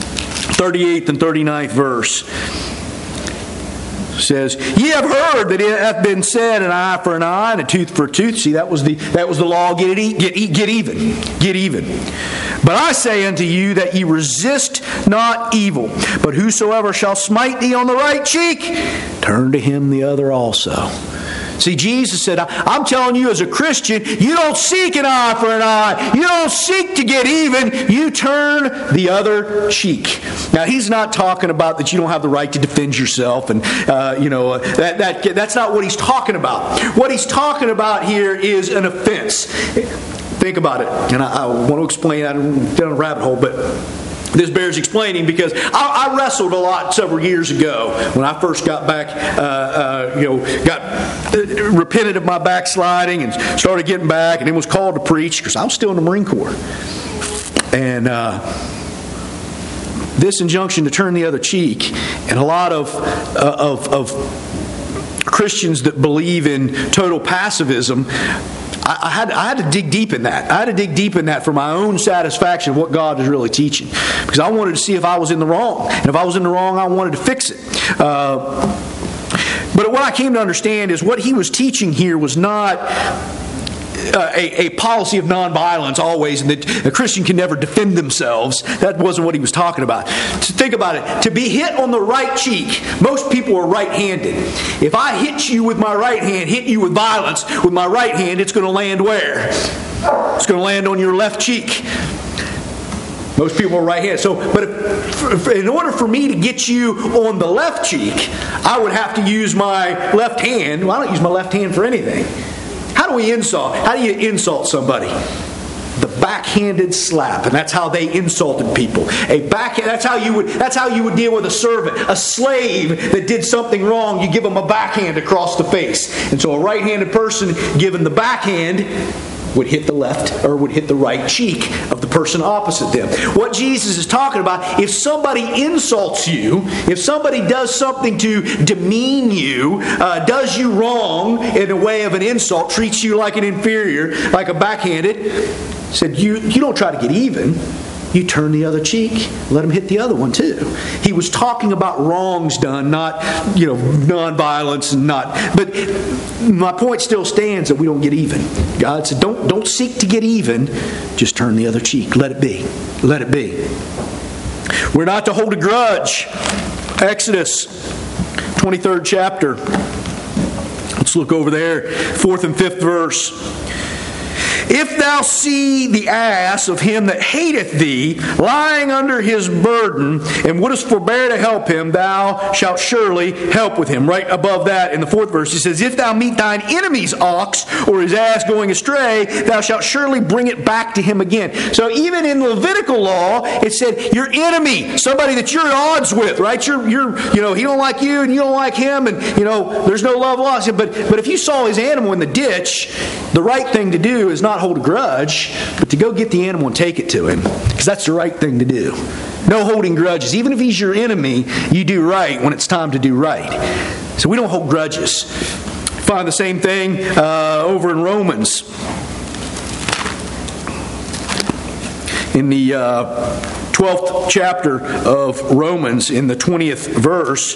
38th and 39th verse says, "Ye have heard that it hath been said, an eye for an eye and a tooth for a tooth." See, that was the law. Get even. "But I say unto you that ye resist not evil, but whosoever shall smite thee on the right cheek, turn to him the other also." See, Jesus said, I'm telling you as a Christian, you don't seek an eye for an eye. You don't seek to get even. You turn the other cheek. Now, he's not talking about that you don't have the right to defend yourself, and that's not what he's talking about. What he's talking about here is an offense. Think about it, and I want to explain. I don't get on a rabbit hole, but this bears explaining because I wrestled a lot several years ago when I first got back, repented of my backsliding and started getting back, and then was called to preach because I was still in the Marine Corps, and. This injunction to turn the other cheek, and a lot of Christians that believe in total pacifism, I had to dig deep in that. I had to dig deep in that for my own satisfaction of what God is really teaching, because I wanted to see if I was in the wrong, and if I was in the wrong, I wanted to fix it. But what I came to understand is what he was teaching here was not a policy of nonviolence always, and that a Christian can never defend themselves. That wasn't what he was talking about. So think about it. To be hit on the right cheek, most people are right-handed. If I hit you with my right hand, hit you with violence with my right hand, it's going to land where? It's going to land on your left cheek. Most people are right-handed. But in order for me to get you on the left cheek, I would have to use my left hand. Well, I don't use my left hand for anything. How do you insult somebody? The backhanded slap, and that's how they insulted people. That's how you would deal with a servant, a slave that did something wrong. You give them a backhand across the face, and so a right-handed person given the backhand would hit the left or would hit the right cheek of the person opposite them. What Jesus is talking about, if somebody insults you, if somebody does something to demean you, does you wrong in a way of an insult, treats you like an inferior, like a backhanded, said you don't try to get even. You turn the other cheek, let him hit the other one too. He was talking about wrongs done, not nonviolence, But my point still stands that we don't get even. God said, don't seek to get even. Just turn the other cheek. Let it be. Let it be. We're not to hold a grudge. Exodus 23rd chapter. Let's look over there, 4th and 5th verse. If thou see the ass of him that hateth thee lying under his burden, and wouldest forbear to help him, thou shalt surely help with him. Right above that in the 4th verse, it says, if thou meet thine enemy's ox or his ass going astray, thou shalt surely bring it back to him again. So even in Levitical law, it said your enemy, somebody that you're at odds with, right? He don't like you and you don't like him, and there's no love lost. But if you saw his animal in the ditch, the right thing to do is not hold a grudge, but to go get the animal and take it to him, because that's the right thing to do. No holding grudges. Even if he's your enemy, you do right when it's time to do right. So we don't hold grudges. Find the same thing over in Romans. In the 12th chapter of Romans, in the 20th verse,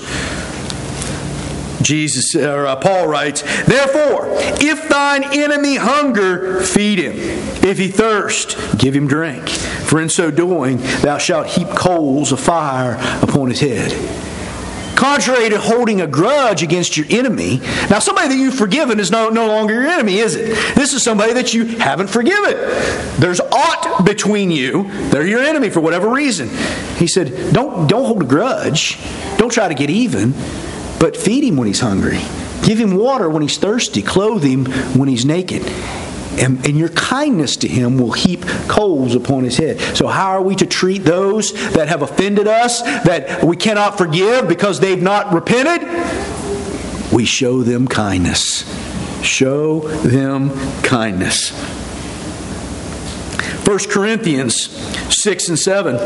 Paul writes, therefore, if thine enemy hunger, feed him. If he thirst, give him drink. For in so doing, thou shalt heap coals of fire upon his head. Contrary to holding a grudge against your enemy, now somebody that you've forgiven is no longer your enemy, is it? This is somebody that you haven't forgiven. There's aught between you. They're your enemy for whatever reason. He said, don't hold a grudge. Don't try to get even. But feed him when he's hungry. Give him water when he's thirsty. Clothe him when he's naked. And your kindness to him will heap coals upon his head. So how are we to treat those that have offended us, that we cannot forgive because they've not repented? We show them kindness. Show them kindness. 1 Corinthians 6 and 7.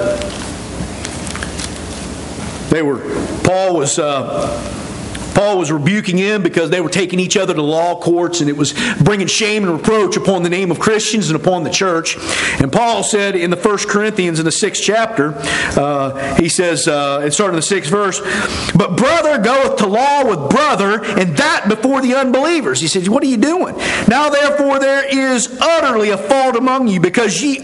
Paul was rebuking them because they were taking each other to law courts, and it was bringing shame and reproach upon the name of Christians and upon the church. And Paul said in the 1 Corinthians in the 6th chapter, he says, it started in the 6th verse, but brother goeth to law with brother, and that before the unbelievers. He says, what are you doing? Now therefore there is utterly a fault among you, because ye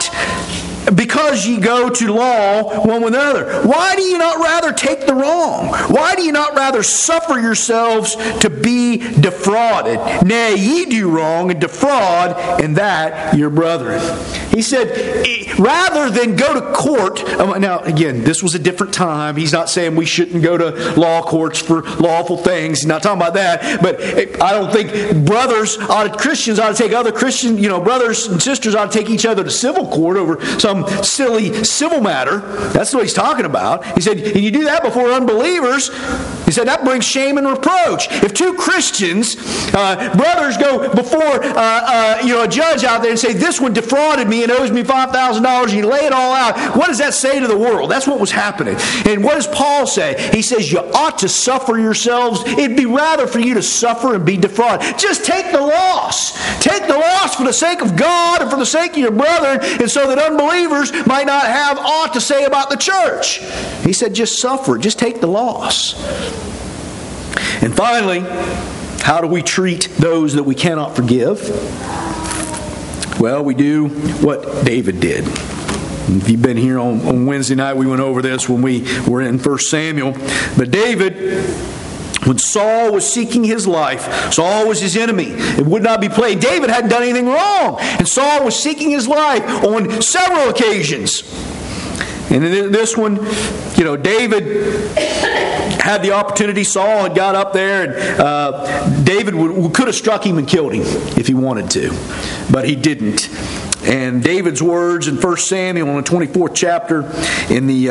go to law one with another. Why do you not rather take the wrong? Why do you not rather suffer yourselves to be defrauded? Nay, ye do wrong and defraud, and that your brethren. He said, rather than go to court, now again, this was a different time. He's not saying we shouldn't go to law courts for lawful things. He's not talking about that. But I don't think Christians ought to take other Christian, brothers and sisters ought to take each other to civil court over some silly civil matter. That's what he's talking about. He said, and you do that before unbelievers. He said, that brings shame and reproach. If two Christians, brothers, go before a judge out there and say, this one defrauded me and owes me $5,000, and you lay it all out, what does that say to the world? That's what was happening. And what does Paul say? He says, you ought to suffer yourselves. It'd be rather for you to suffer and be defrauded. Just take the loss. Take the loss for the sake of God and for the sake of your brethren, and so that unbelievers might not have aught to say about the church. He said, just suffer. Just take the loss. And finally, how do we treat those that we cannot forgive? Well, we do what David did. If you've been here on Wednesday night, we went over this when we were in 1 Samuel. But David, when Saul was seeking his life, Saul was his enemy. It would not be played. David hadn't done anything wrong. And Saul was seeking his life on several occasions. And in this one, David had the opportunity. Saul had got up there, and David could have struck him and killed him if he wanted to. But he didn't. And David's words in 1 Samuel in the 24th chapter in the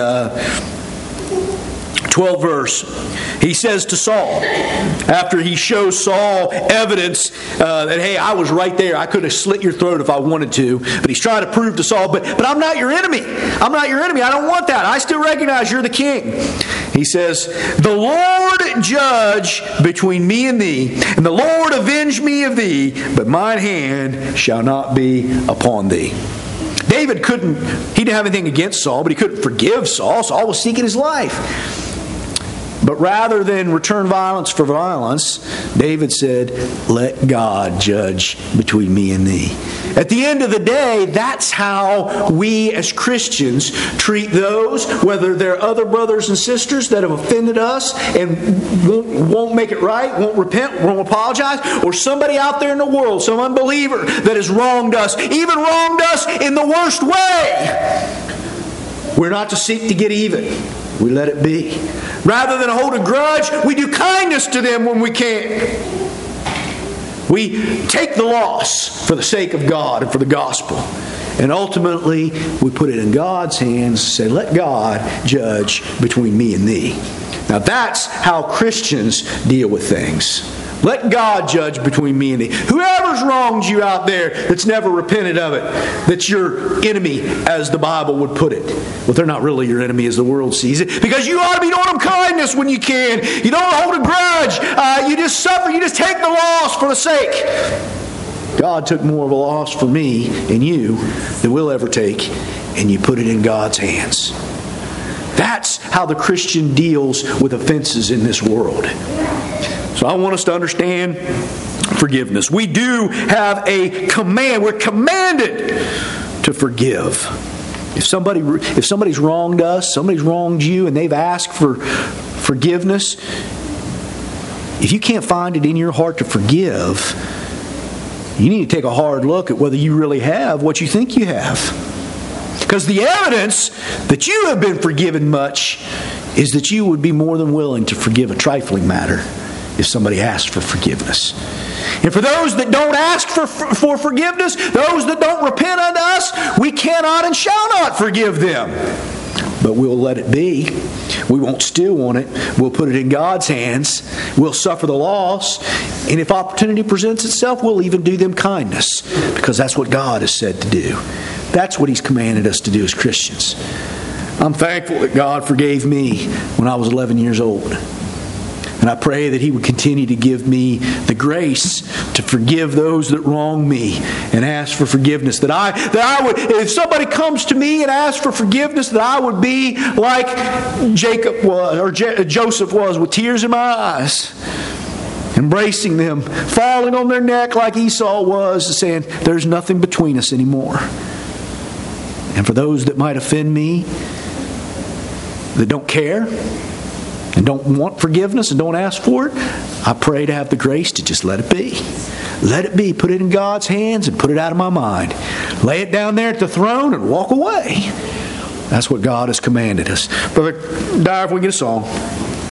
12th verse, he says to Saul, after he shows Saul evidence that, hey, I was right there. I could have slit your throat if I wanted to. But he's trying to prove to Saul, but I'm not your enemy. I'm not your enemy. I don't want that. I still recognize you're the king. He says, the Lord judge between me and thee, and the Lord avenge me of thee, but mine hand shall not be upon thee. David he didn't have anything against Saul, but he couldn't forgive Saul. Saul was seeking his life. But rather than return violence for violence, David said, let God judge between me and thee. At the end of the day, that's how we as Christians treat those, whether they're other brothers and sisters that have offended us and won't make it right, won't repent, won't apologize, or somebody out there in the world, some unbeliever that has wronged us, even wronged us in the worst way. We're not to seek to get even. We let it be. Rather than hold a grudge, we do kindness to them when we can. We take the loss for the sake of God and for the gospel. And ultimately, we put it in God's hands and say, let God judge between me and thee. Now that's how Christians deal with things. Let God judge between me and thee. Whoever's wronged you out there that's never repented of it, that's your enemy, as the Bible would put it. Well, they're not really your enemy as the world sees it, because you ought to be doing them kindness when you can. You don't hold a grudge. You just suffer. You just take the loss for the sake. God took more of a loss for me and you than we'll ever take, and you put it in God's hands. That's how the Christian deals with offenses in this world. So I want us to understand forgiveness. We do have a command. We're commanded to forgive. If somebody's wronged us, somebody's wronged you, and they've asked for forgiveness, if you can't find it in your heart to forgive, you need to take a hard look at whether you really have what you think you have. Because the evidence that you have been forgiven much is that you would be more than willing to forgive a trifling matter if somebody asks for forgiveness. And for those that don't ask for forgiveness, those that don't repent unto us, we cannot and shall not forgive them. But we'll let it be. We won't stew on it. We'll put it in God's hands. We'll suffer the loss. And if opportunity presents itself, we'll even do them kindness, because that's what God has said to do. That's what He's commanded us to do as Christians. I'm thankful that God forgave me when I was 11 years old. And I pray that He would continue to give me the grace to forgive those that wrong me and ask for forgiveness. That I would, if somebody comes to me and asks for forgiveness, that I would be like Jacob was, or Joseph was, with tears in my eyes, embracing them, falling on their neck like Esau was, and saying, there's nothing between us anymore. And for those that might offend me, that don't care and don't want forgiveness and don't ask for it, I pray to have the grace to just let it be. Let it be. Put it in God's hands and put it out of my mind. Lay it down there at the throne and walk away. That's what God has commanded us. Brother Dyer, if we get a song.